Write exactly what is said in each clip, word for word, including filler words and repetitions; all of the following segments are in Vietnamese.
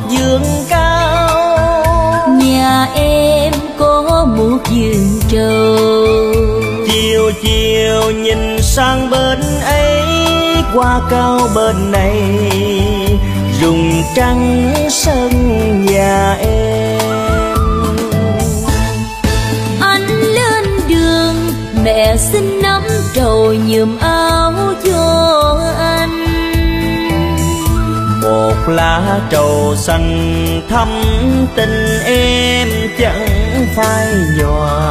vườn cao. Nhà em có một vườn trầu. Chiều chiều nhìn sang bên ấy, qua cao bên này, rụng trăng sân nhà em. Anh lên đường, mẹ xin nắm trầu nhuộm áo cho anh. Một lá trầu xanh thắm tình em chẳng phai nhòa.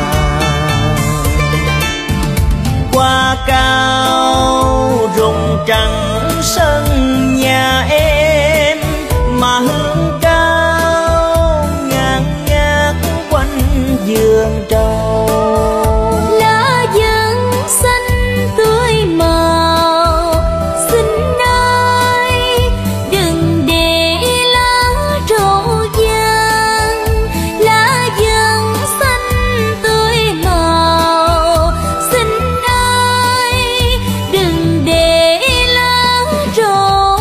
Qua cao rụng trăng sân nhà em, mà hương cao ngàn ngát quanh vườn trầu. Lá vẫn xanh tươi màu, xin ai đừng để lá trầu vàng. Lá vẫn xanh tươi màu, xin ai đừng để lá trầu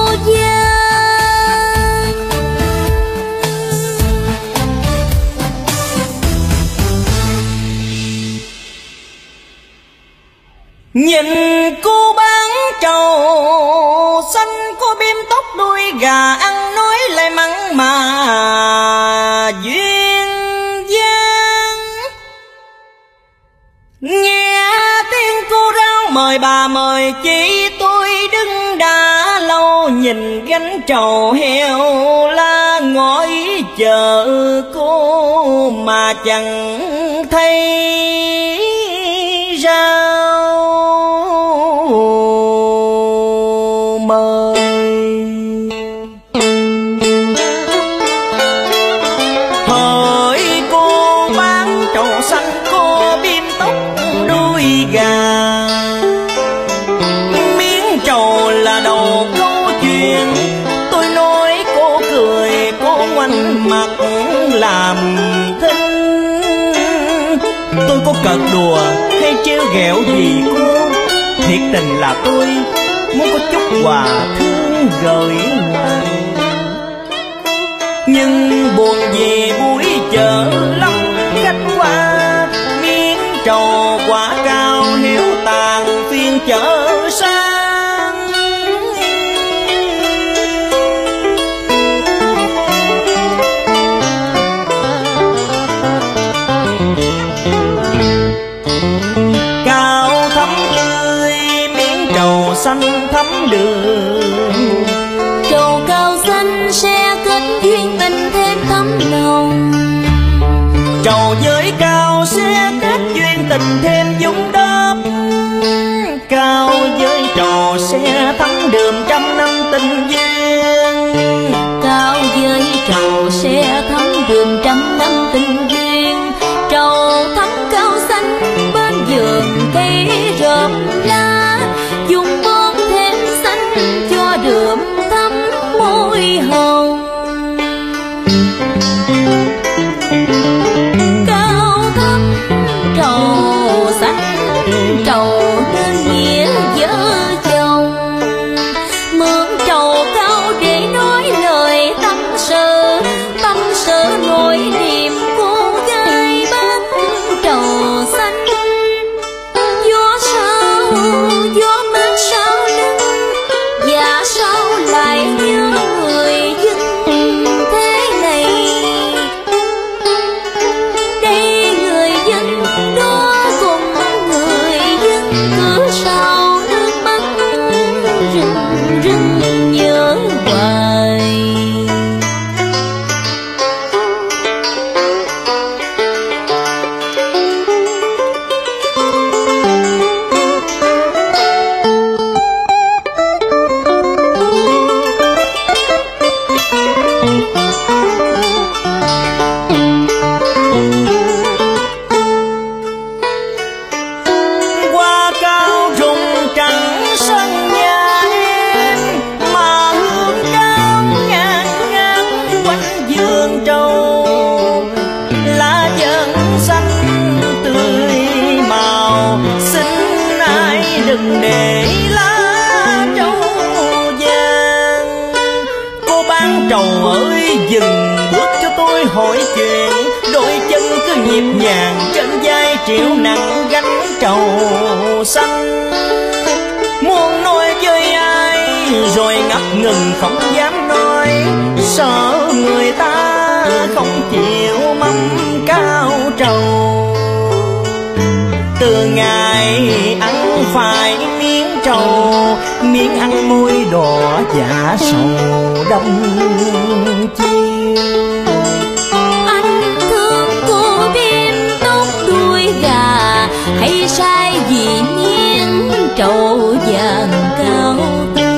vàng. Nhìn cô bán trầu xanh, cô bím tóc đuôi gà, ăn nói lại mặn mà duyên dáng. Nghe tiếng cô rao mời bà mời chị, tôi đứng đã lâu nhìn gánh trầu heo la, ngồi chờ cô mà chẳng thấy rau mời. Hỡi cô bán trầu xanh, cô bím tóc đuôi gà, miếng trầu là đầu câu chuyện. Tôi nói cô cười, cô ngoảnh mặt làm thinh. Tôi có cợt đùa hay trêu ghẹo gì cô? Thiệt tình là tôi muốn có chút quà thương gửi ngoài. Nhưng buồn vì buổi chợ lắm khách qua, miếng trầu quả cao hiếu tàn phiên chợ sang. Cao thắm tươi miếng trầu xanh thắm đường, Trầu cao xanh sẽ kết duyên tình thêm thắm nồng. trầu với cao sẽ kết duyên tình thêm dung đắp. Cao với trầu sẽ thắm đường trăm năm tình duyên. Cao với trầu sẽ thắm đường trăm năm tình duyên. Trầu thắm cao xanh bên vườn cây rộm lá, dùng bông thêm xanh cho đượm thắm môi hồng. Cao thắm trầu xanh, trầu nên nghĩa vợ chồng. Mượn trầu cao để nói lời tâm sự, tâm sự nỗi niềm cô gái bán trầu xanh. Gió sao, gió mát sao lưng, và sao lại nhớ người dân thế này. Đây người dân đó cùng người dân, cứ sao nước mắt rưng rưng nhớ hoài. Qua cao rụng trăng sân nhà em, mà hương cao ngàn ngát quanh vườn trầu. Lá vẫn xanh tươi màu, xin ai đừng để lá trầu vàng. Cô bán trầu dừng bước cho tôi hỏi chuyện, đôi chân cứ nhịp nhàng, trên vai triệu nặng gánh trầu xanh. Muốn nói với ai rồi ngập ngừng không dám nói, sợ người ta không chịu mâm cao trầu. Từ ngày ăn phải miếng trầu, miếng ăn môi đỏ dạ sầu đông chiêu. Anh thương cô thêm tóc đuôi gà, hay sai vì miếng trầu vàng cao tươi.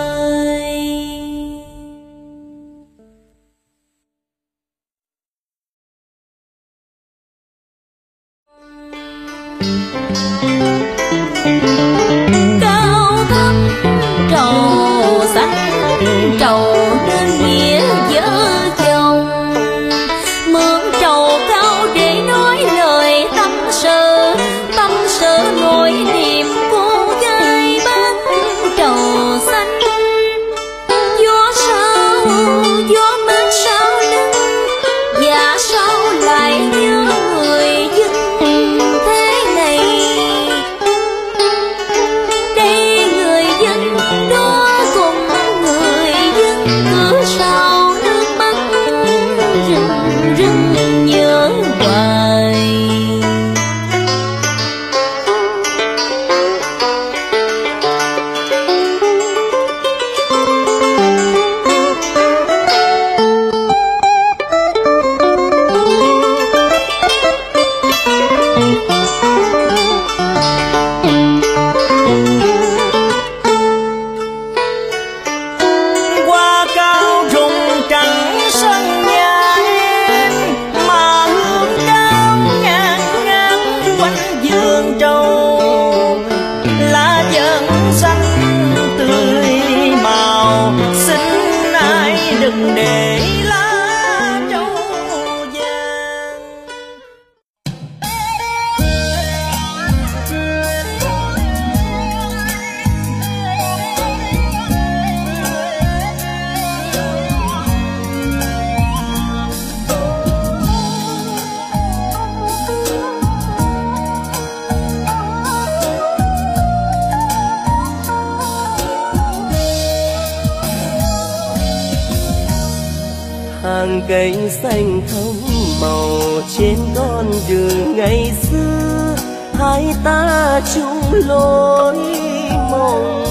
Cao thấp trầu xanh, trầu nên nghĩa vợ chồng. Mượn trầu cao để nói lời tâm sự, tâm sự nỗi niềm cô gái bán trầu xanh. Gió sao, gió mát sao lưng, và sao lại nhớ người dân thế này. Đây người dân đó cùng người dân, cứ sao nước mắt rưng rưng nhớ hoài. Qua cao rụng trắng sân nhà em, mà hương cao ngàn ngàn quanh vườn trầu. Lá vàng xanh tươi màu, xin ai đừng để lá trầu vàng. Hàng cây xanh thắm màu trên con đường ngày xưa, hai ta chung lối mộng.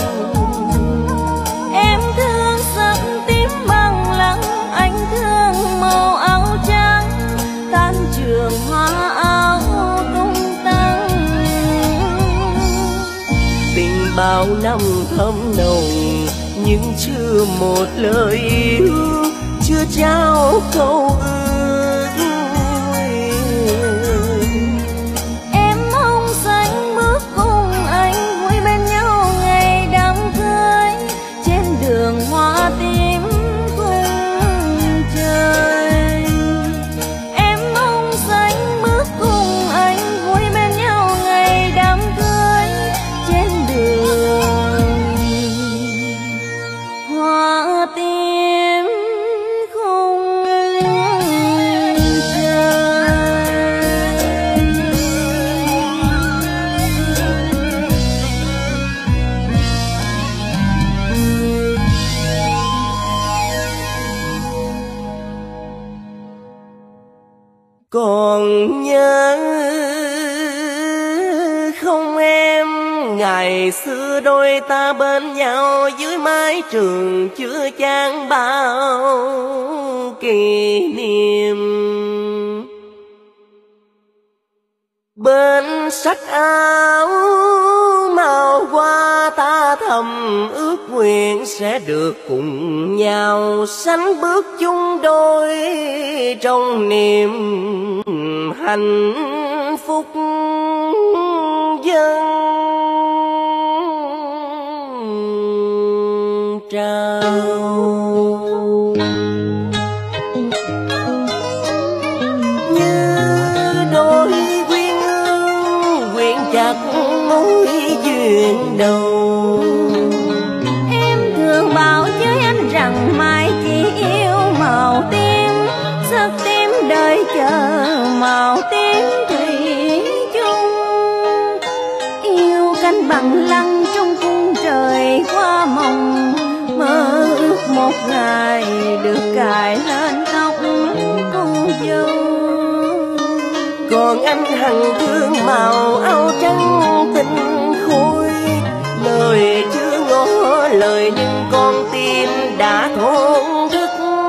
Em thương sắc tím bằng lăng, anh thương màu áo trắng, tan trường hoa áo tung tăng. Tình bao năm thấm nồng, nhưng chưa một lời yêu, chưa trao câu ước nguyện. Em mong xanh bước cùng anh, vui bên nhau ngày đám cưới, trên đường hoa tím cùng trời. Em mong xanh bước cùng anh, vui bên nhau ngày đám cưới, trên đường hoa tím khung trời. Còn nhớ không em, ngày xưa đôi ta bên nhau dưới mái trường chưa chan bao kỷ niệm. Bên sách áo màu hoa ta thầm ước nguyện sẽ được cùng nhau sánh bước chung đôi trong niềm hạnh phúc dân trao. Như đôi quyên ương quyện chặt mối duyên đầu. Em thường bảo với anh rằng mai chỉ yêu màu chờ màu tiếng thủy chung, yêu cánh bằng lăng trong cung trời qua mộng, mơ ước một ngày được cài lên tóc cô dâu. Còn anh hằng thương màu áo trắng tinh khôi, lời chưa ngỏ lời nhưng con tim đã thổn thức.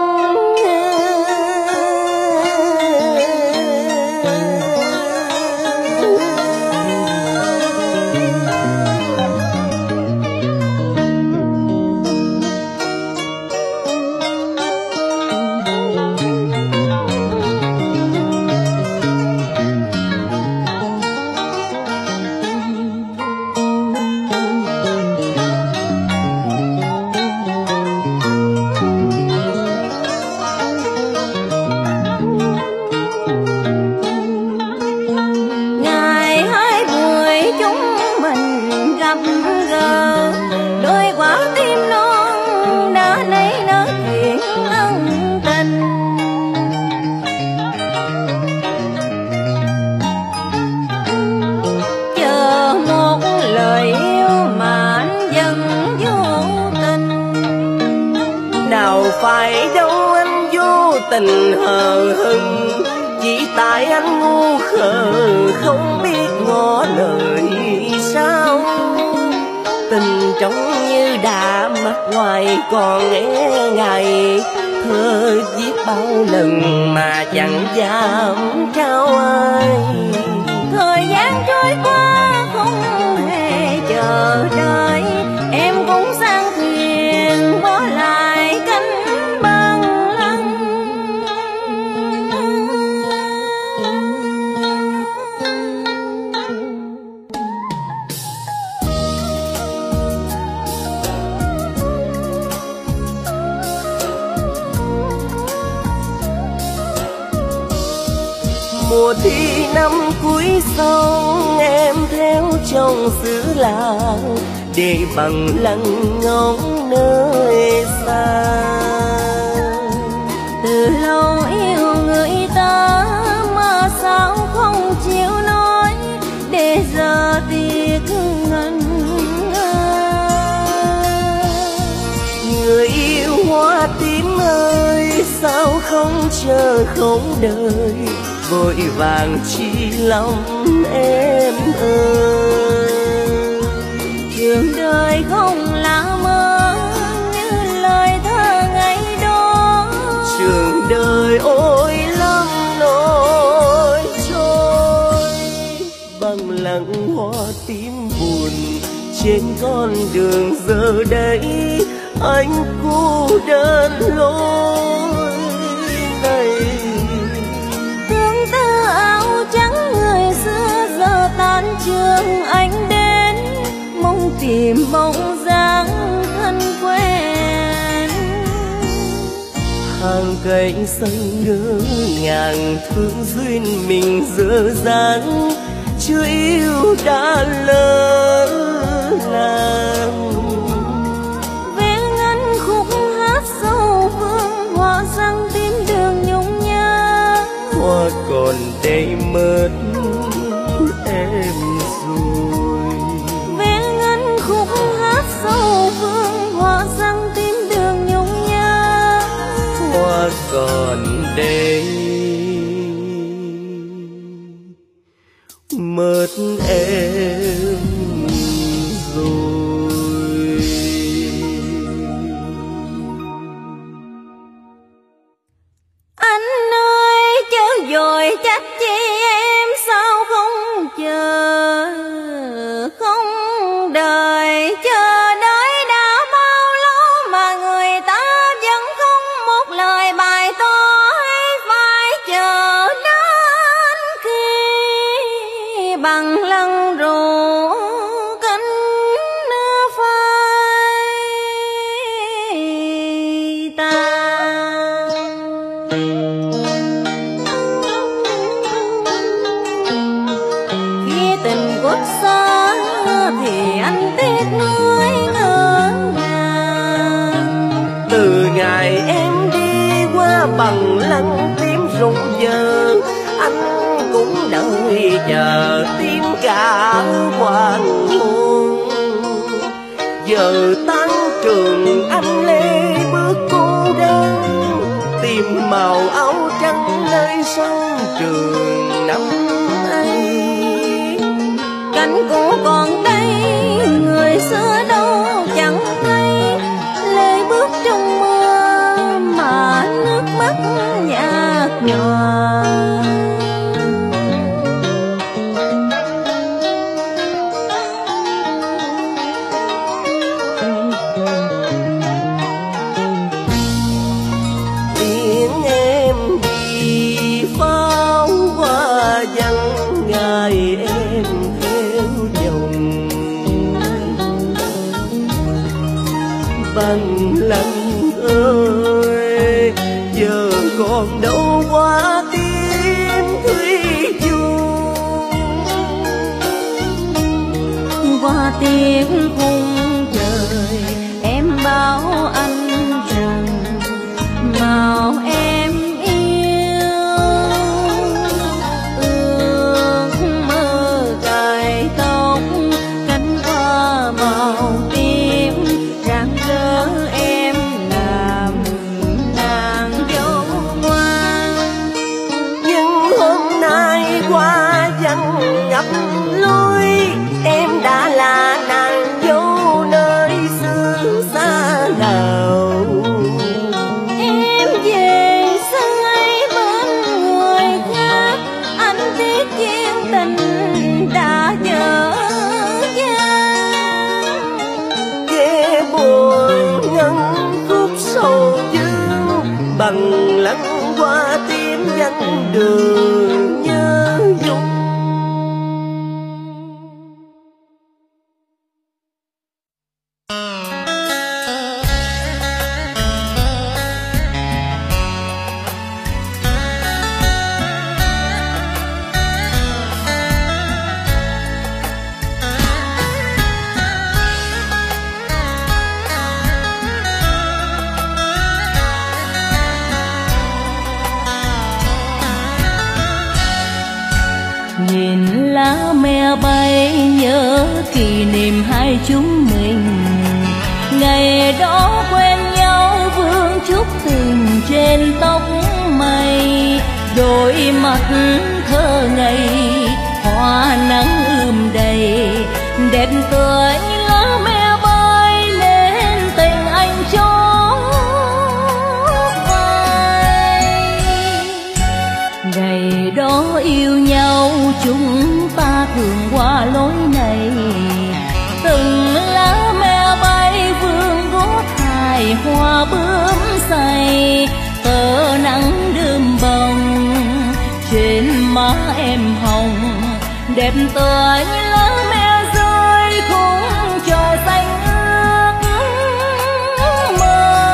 Phải đâu anh vô tình hờ hững, chỉ tại anh ngu khờ không biết ngỏ lời sao. Tình trông như đã mất ngoài còn nghe ngày, thơ viết bao lần mà chẳng dám trao ai. Thời gian trôi qua không hề chờ đợi, em cũng sang thuyền bỏ lại cánh bằng lăng. Mùa thi năm cuối sông em theo chồng xứ làng, để bằng lăng ngóng nơi xa. Từ lâu yêu người ta mà sao không chịu nói, để giờ tiếc ngần ngơ. Người yêu hoa tím ơi, sao không chờ không đợi, vội vàng chi lòng em ơi. Trường đời không là mơ như lời thơ ngày đó, trường đời ôi lắm nỗi trôi. Bằng lặng hoa tím buồn trên con đường giờ đây, anh cô đơn lối này. Tương tư áo trắng người xưa giờ tan trường, anh đến mong tìm bóng dáng thân quen. Hàng cây xanh ngỡ ngàng thương duyên mình dở dang, chưa yêu đã lỡ làng. Vẽ ngắn khúc hát sâu phương, hoa răng tim đường nhung nhớ. Hoa còn đây mất em rồi. Vẽ ngắn khúc hát sâu phương, hoa răng tim đường nhung nhớ. Hoa còn đây mất em rồi. Anh ơi chớ vội trách chi em, sao không chờ không đợi. Chờ đợi đã bao lâu mà người ta vẫn không một lời bày tỏ, phải chờ đến khi bằng lăng rủ cánh phai tàn. Khi tình khuất xa thì anh tiếc nuối ngỡ ngàng. Từ ngày em đi qua bằng lăng tím rụng giờ, anh cũng đợi chờ tim cả hoàng hôn. Giờ tan trường anh lê bước cô đơn, tìm màu áo trắng nơi sân trường năm ấy. Cánh cũ còn đây, người xưa đâu chẳng thấy, lê bước trong mưa mà nước mắt nhạt nhòa. Tiếng em đi pháo hoa vắng ngày em theo chồng. Bằng lăng ơi, giờ còn đâu qua tiếng thủy chung. Qua tiếng khung trời em bảo anh rằng màu em yêu. Ước mơ cài tóc cánh hoa màu tím, rạng rỡ em làm nàng dâu ngoan. Nhưng hôm nay qua vắng ngập lối, em đã là nàng dâu nơi xứ xa nào. Em về sân ấy bên người khác, anh tiếc duyên tình đã dở dang. Ghé buồn ngân khúc sầu dương, bằng lăng qua tim danh đường nhớ nhung. Nhìn lá me bay nhớ kỷ niệm hai chúng mình, ngày đó quen nhau vương chúc tình trên tóc mây. Đôi mắt thơ ngây hoa nắng ươm đầy, đẹp tươi lá me bay nên tình anh chót vay. Ngày đó yêu nhau chúng ta thường qua lối này, từng lá me bay vương gót hài hoa bướm say. Tờ nắng đơm bồng trên má em hồng, đẹp tươi lá me rơi khung trời xanh ước mơ.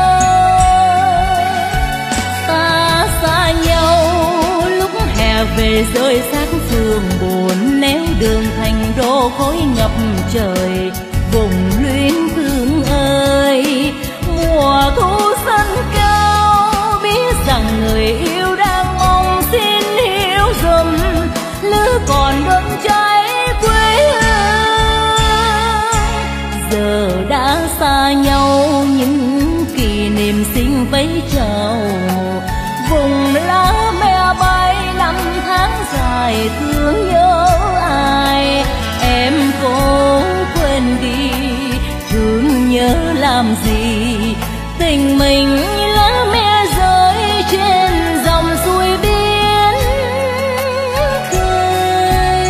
Ta xa nhau lúc hè về rơi xác sương buồn, néo đường thành đô khói ngập trời. Vùng luyến thương ơi, mùa thu xanh cao, biết rằng người yêu đang mong xin hiểu dùm lửa còn đốt cháy quê hương. Giờ đã xa nhau những kỷ niệm xinh vẫy chào, vùng lá me bay năm tháng dài thương nhớ ai. Em cố quên đi thương nhớ làm gì, tình mình như lá me rơi trên dòng suối biển khơi.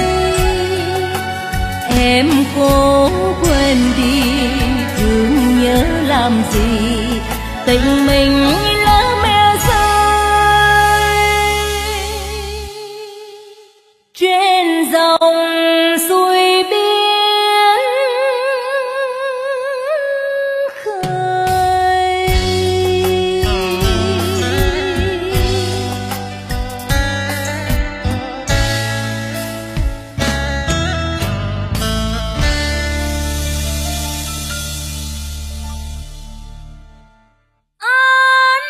Em cố quên đi thương nhớ làm gì, tình mình như lá me rơi trên dòng suối biển khơi. Anh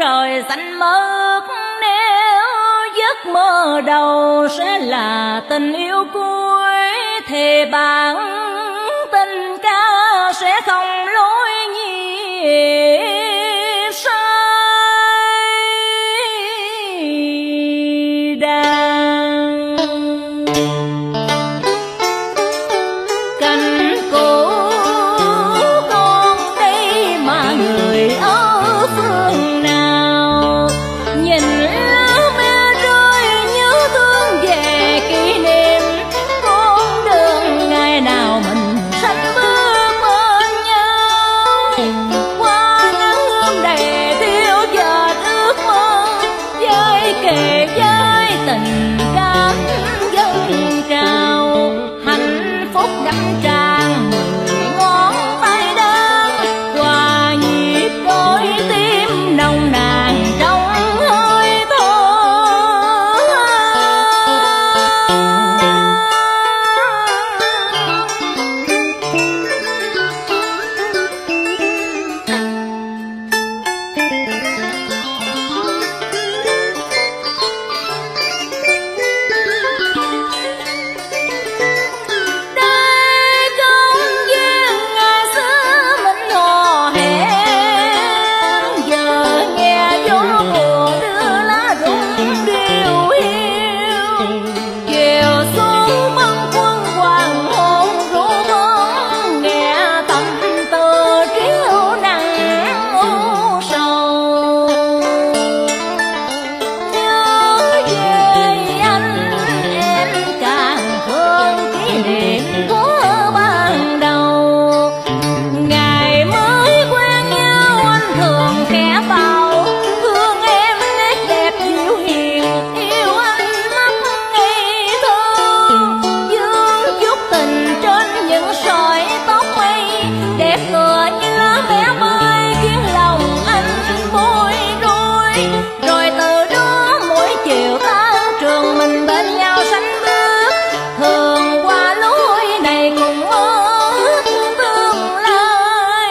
trời xanh mướt. Nếu giấc mơ đầu sẽ là tình yêu cuối, thì bạn tình ca sẽ không lối nhịp sai đàn. Cánh cũ con đây mà người ở phương nào, nhìn lá me rơi nhớ thương về kỷ niệm con đường ngày nào mình sánh bước bên nhau. Qua nắng ươm đầy thiếu giờ ước mơ, với kề với tình cảm dâng trào. Hạnh phúc đắm tràn mười ngón tay đắng, hòa nhịp đôi tim nồng nàn trong hơi thở. Đây công viên ngày xưa mình hò hẹn, giờ nghe gió mùa đưa lá rụng điêu hiu. Chiều xuống bâng khuâng hoàng hôn ru bóng, nghe tâm tư chiếu nắng u sầu. Nhớ về anh em càng thương kỷ niệm của ban đầu. Ngày mới quen nhau anh thường khẽ bảo, thương em nét đẹp dịu hiền, yêu anh mắt ngây thơ. Dương chút tình trên những sợi tóc mây, đẹp tựa như lá bé mai khiến lòng anh bối rối. Rồi từ đó mỗi chiều tan trường mình bên nhau sánh bước, thường qua lối này cùng mơ ước tương lai.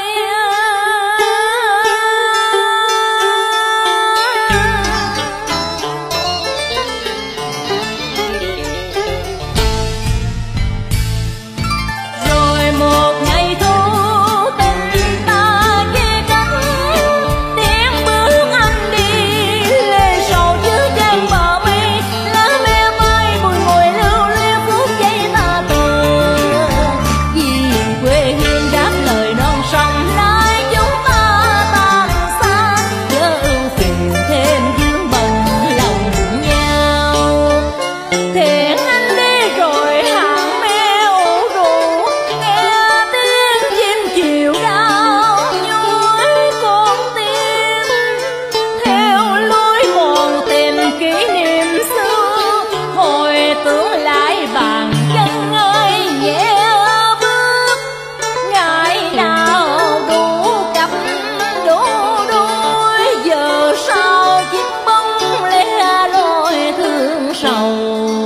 Rồi một ngày thu tình ta chia cánh, tiếng bước anh đi lê sầu trước chân bờ mây. Lá me mai bùi ngùi lưu luyến phút giây ta từ, vì quê hương đáp lời non sông nay chúng ta tan xa. Chớ ưu phiền thêm dương bần lòng nhau, thiện anh đi rồi hàng meo ru. Nghe tiếng chim chiều cao nhói con tim, theo lối mòn tìm kỷ niệm xưa. Hồi tưởng lại bàn chân ơi nhẹ bước, ngày nào đủ cặp đủ đôi. Giờ sao chiếc bóng lẻ loi thương sầu,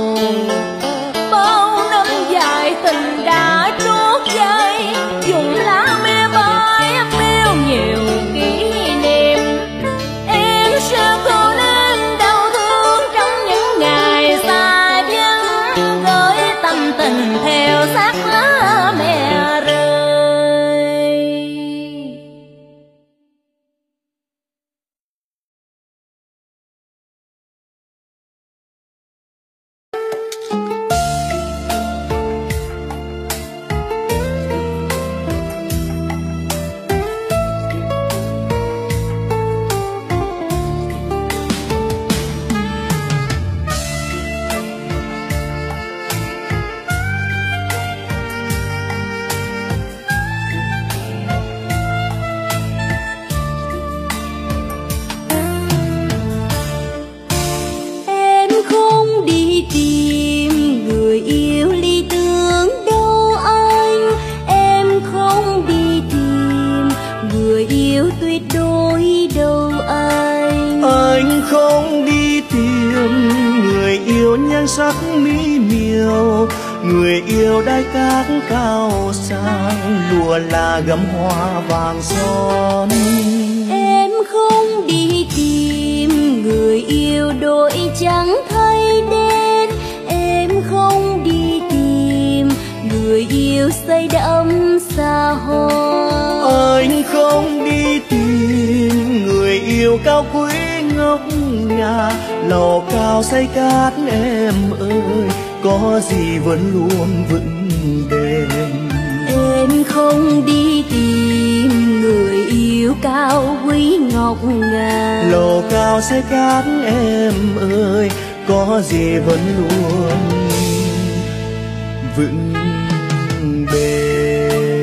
bao năm dài tình đã trót dây. Dùng lá me bay mêu nhiều kỷ niệm, em sẽ khô lên đau thương trong những ngày xa vắng. Gửi tâm tình theo xác lá me rơi. Em không đi tìm người yêu lý tưởng đâu anh, em không đi tìm người yêu tuyệt đối đâu anh. Anh không đi tìm người yêu nhan sắc mỹ miều, người yêu đai cát cao sang, lụa là gấm hoa vàng son. Em không đi tìm yêu cao quý ngọc ngà, lò cao xây cát em ơi, có gì vẫn luôn vững bền. Em không đi tìm người yêu cao quý ngọc ngà, lò cao xây cát em ơi, có gì vẫn luôn vững bền.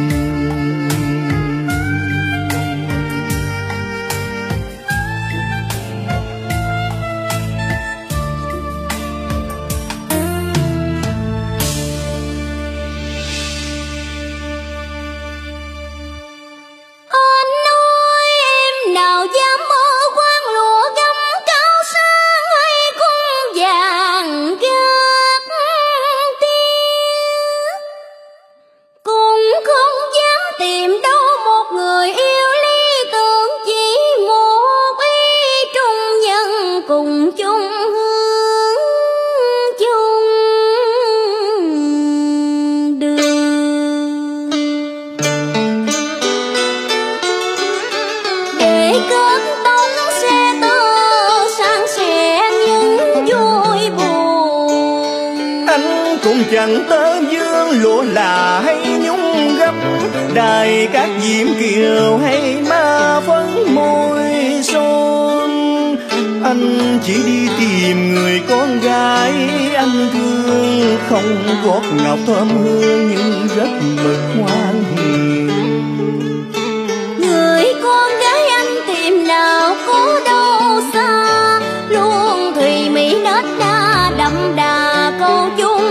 Chẳng tơ dương lụa là hay nhung gấm, đài các diễm kiều hay ma phấn môi son. Anh chỉ đi tìm người con gái anh thương, không gót ngọc thơm hương nhưng rất mực ngoan hiền. Người con gái anh tìm nào có đâu xa, luôn thùy mỹ nết na đậm đà câu chung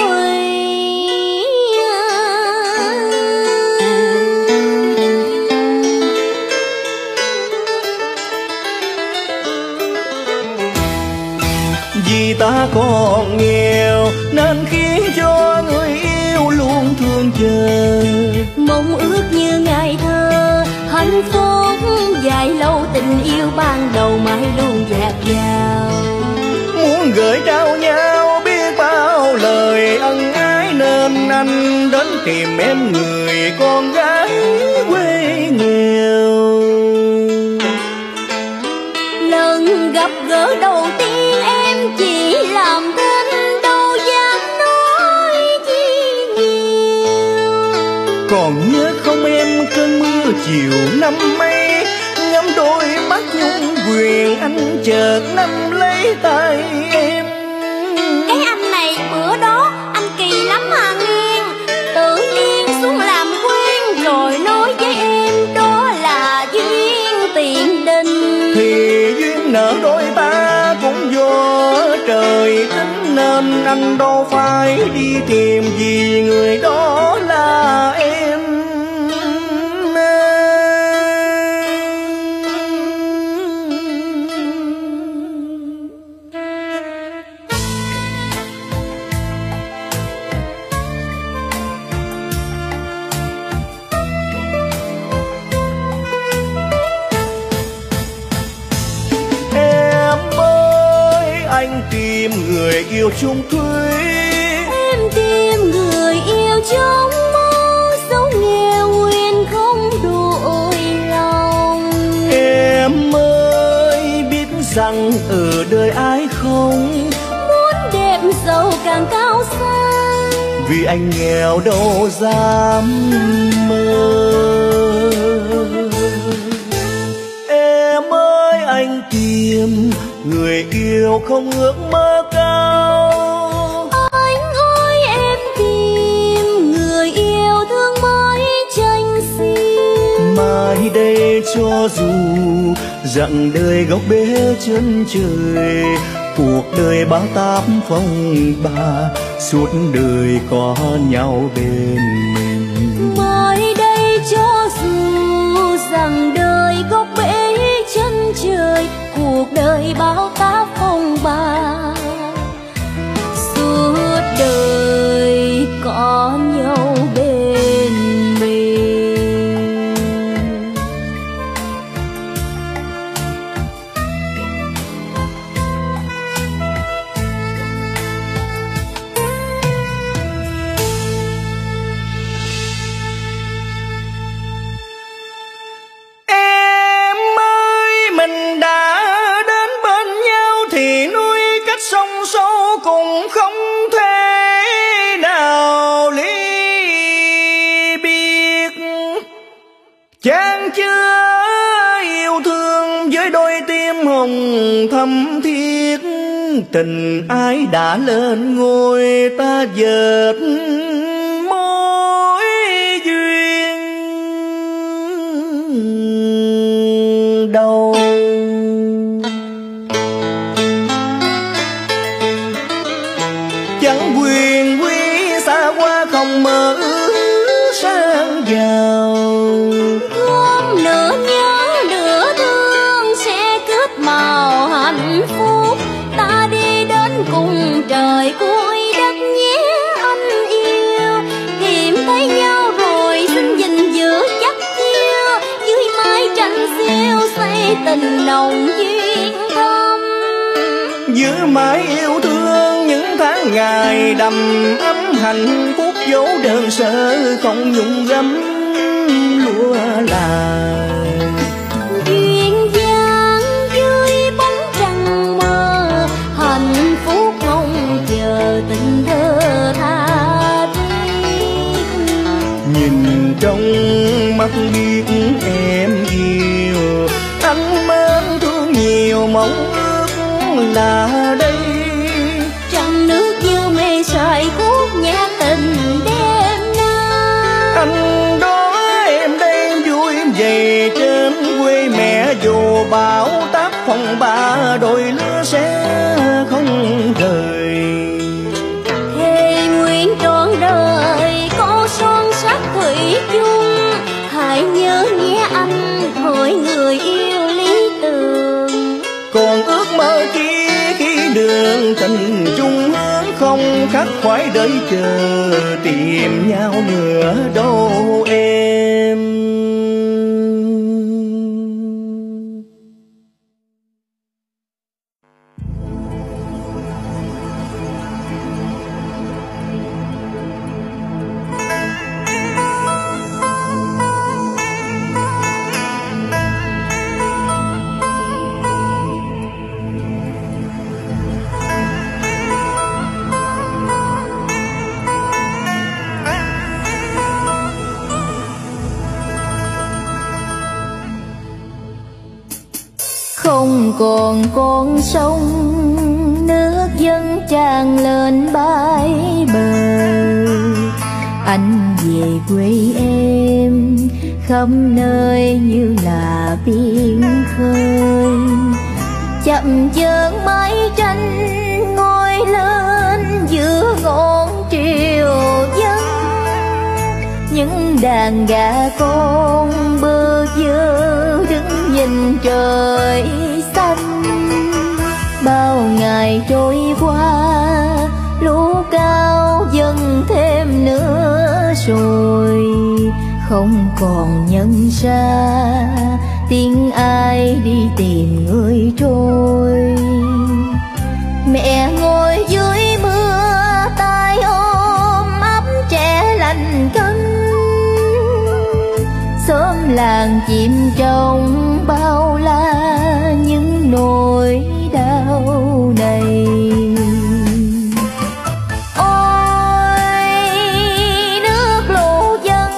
ta còn nghèo nên khiến cho người yêu luôn thương chờ, mong ước như ngày thơ hạnh phúc dài lâu, tình yêu ban đầu mãi luôn dạt dào. Muốn gửi trao nhau biết bao lời ân ái nên anh đến tìm em người con gái quê nghèo. Lần gặp gỡ đầu tiên em chỉ làm thinh, đâu dám nói chi nhiều. Còn nhớ không em cơn mưa chiều năm ấy, ngắm đôi mắt nhung quyền anh chợt nắm lấy tay em. Cái anh này bữa đó anh kỳ lắm mà nghiêng, tự nhiên xuống làm quen rồi nói với em đó là duyên tiền đình. Thì duyên nợ đôi ta cũng do trời tính nên anh đâu phải đi tìm gì người đó là em. Anh tìm người yêu chung thủy, em tìm người yêu trong mơ, dẫu nghèo nguyên không đổi lòng. Em ơi biết rằng ở đời ai không muốn đẹp giàu càng cao xa, vì anh nghèo đâu dám mơ. Em ơi anh tìm người yêu không ước mơ cao, anh ơi em tìm người yêu thương mới tranh xin. mai đây cho dù dặn đời góc bể chân trời, cuộc đời bao táp phong ba, suốt đời có nhau bên mình. Mai đây cho dù rằng đời góc bể chân trời, cuộc đời bao táp phong ba, suốt đời có nhau bên mình. Em ơi mình hồng thâm thiết, tình ai đã lên ngôi ta dệt mối duyên đâu. Chẳng quyền quý xa qua không mơ sang giàu, gom nửa nhớ nửa thương sẽ kết màu hạnh phúc. Ta đi đến cùng trời cuối đất nhé anh yêu, tìm thấy nhau rồi xin gìn giữ chắc chiêu, dưới mái tranh xiêu xây tình nồng duyên thâm. giữ mãi yêu thương những tháng ngày đầm ấm hạnh phúc, dấu đơn sơ không nhung gấm lúa là. Duyên dáng dưới bóng trăng mơ, hạnh phúc mong chờ tình thơ tha thiết. Nhìn trong mắt biết em yêu, anh mến thương nhiều mong ước là đây. Trăng nước như mê sợi khúc nhạc tình đêm nay. Anh đó em đây vui em về trên quê mẹ, dù bão táp phong ba đôi lứa sẽ không rời. Thề nguyện trọn đời có son sắc thủy chung, hãy nhớ nghe anh hỏi người yêu lý tưởng. Còn ước mơ kia khi đường tình chung hướng, không khắc khoải đợi chờ tìm nhau nữa đâu em. Không còn con sông, nước dâng tràn lên bãi bờ. Anh về quê em khắp nơi như là biển khơi. Chậm chờn mái tranh ngồi lên giữa ngọn triều dân. Những đàn gà con bơ vơ đứng nhìn trời xanh. Bao ngày trôi qua lũ cao dần thêm nữa rồi, không còn nhận ra tiếng ai đi tìm người trôi. Mẹ ngồi dưới mưa tay ôm ấp trẻ lành canh. Xóm làng chìm trong bao la những nỗi đau này. Ôi nước lũ dâng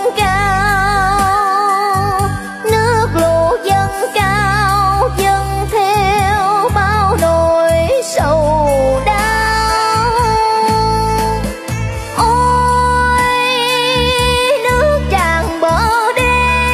cao, nước lũ dâng cao dâng theo bao nỗi sầu đau. Ôi nước tràn bờ đê,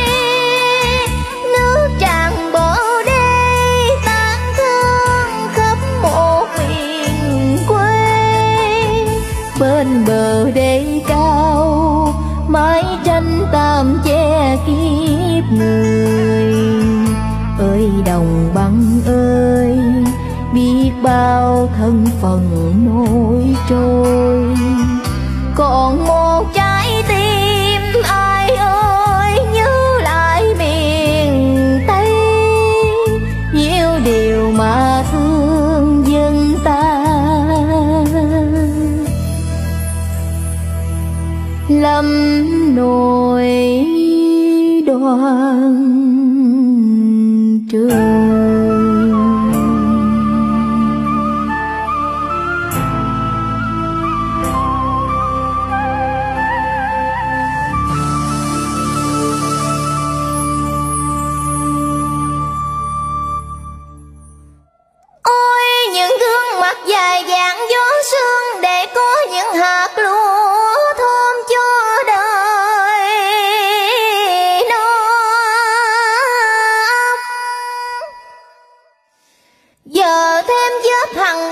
nước tràn bờ đê tán thương khắp một miền quê. Bên bờ đê cao mái tranh tam che kiếp người. Ơi đồng bằng ơi, biết bao thân phận nổi trôi. Còn một trái tim ai ơi nhớ lại miền Tây. Nhiều điều mà thương dân ta lầm nỗi đoan trường.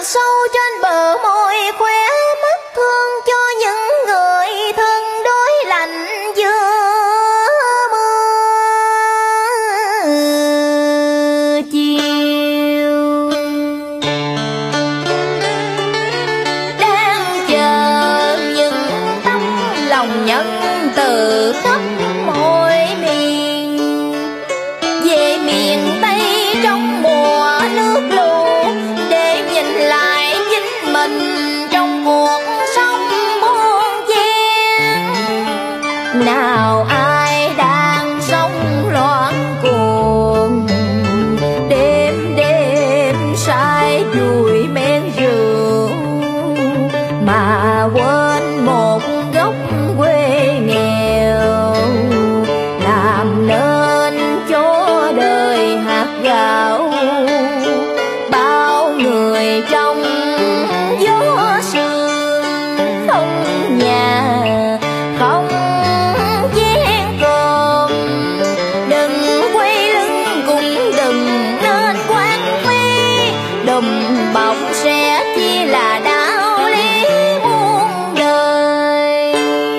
sâu trên bờ môi khóe mắt thương cho những người thân đối lạnh giữa mưa chiều. Đang chờ những tấm lòng nhân từ khắp mọi miền, về miền Tây trong mùa nước lũ, để nhìn lại chính mình trong cuộc sống buông chen. Nào ai đang sống loạn cuồng, đêm đêm say vùi men rượu, mà quên một góc quê nghèo, làm nên cho đời hạt gạo. Bao người trong gió sương, không nhà không chén cơm, đừng quay lưng cũng đừng nên quan phí, đùm bọc sẽ chỉ là đạo lý muôn đời.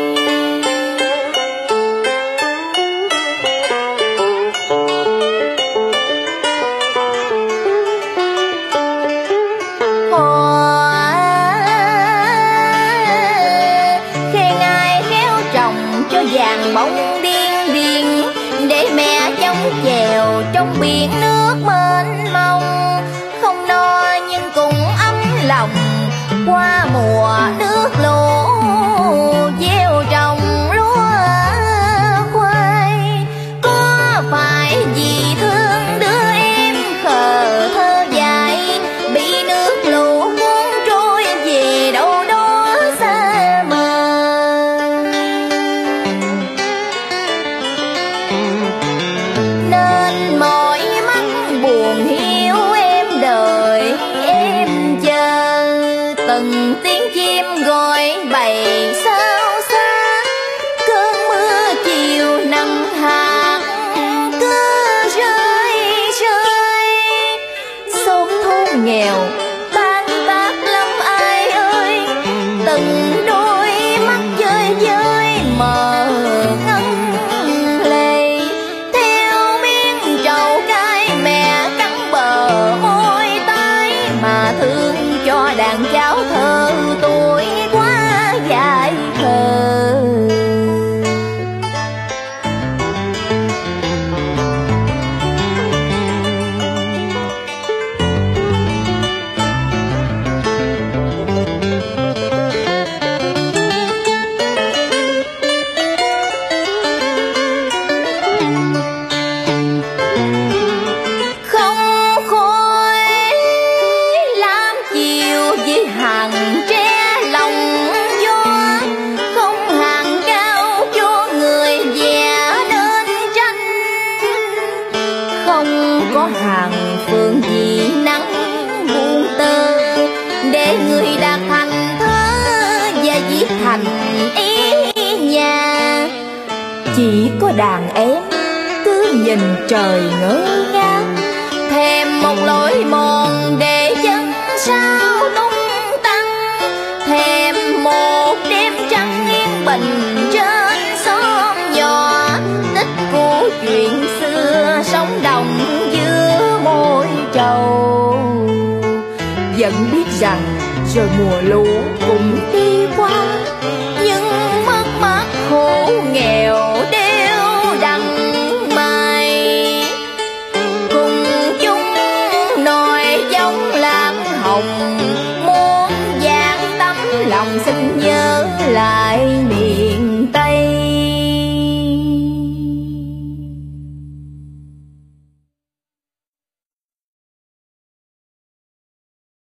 Hoa khen ai khéo trồng cho vàng bông điên điền, để mẹ chống chèo trong biển nước mênh mông, không no nhưng cũng ấm lòng qua mùa nước lũ. Gieo trồng lúa khoai, có phải vì thương đứa em khờ thơ dại, bị nước lũ cuốn trôi về đâu đó xa mờ. Nên mỏi mắt buồn hiu em đợi em chờ, từng tiếng chim gọi bầy sao xa, cơn mưa chiều nặng hạt cứ rơi rơi. Xóm thôn nghèo tan tác lắm ai ơi, từng đôi mắt chơi chơi mờ ngân lệ, theo miếng trầu cay mẹ cắn bờ môi tái, mà thương cho đàn cháu thơ tuổi quá dài khờ. Không khói lam chiều với hàng tre lòng gió, không hàng cao cho người già nên tranh, không có hàng phượng vì nắng buông tơ, để người đạt thành thơ và viết thành ý nhà. Chỉ có đàn em cứ nhìn trời ngỡ ngác, thèm một lối mòn để chân sao tung tăng, thèm một đêm trăng yên bình trên xóm nhỏ, tích của chuyện xưa sống đồng giữa môi trầu. Vẫn biết rằng rồi mùa lũ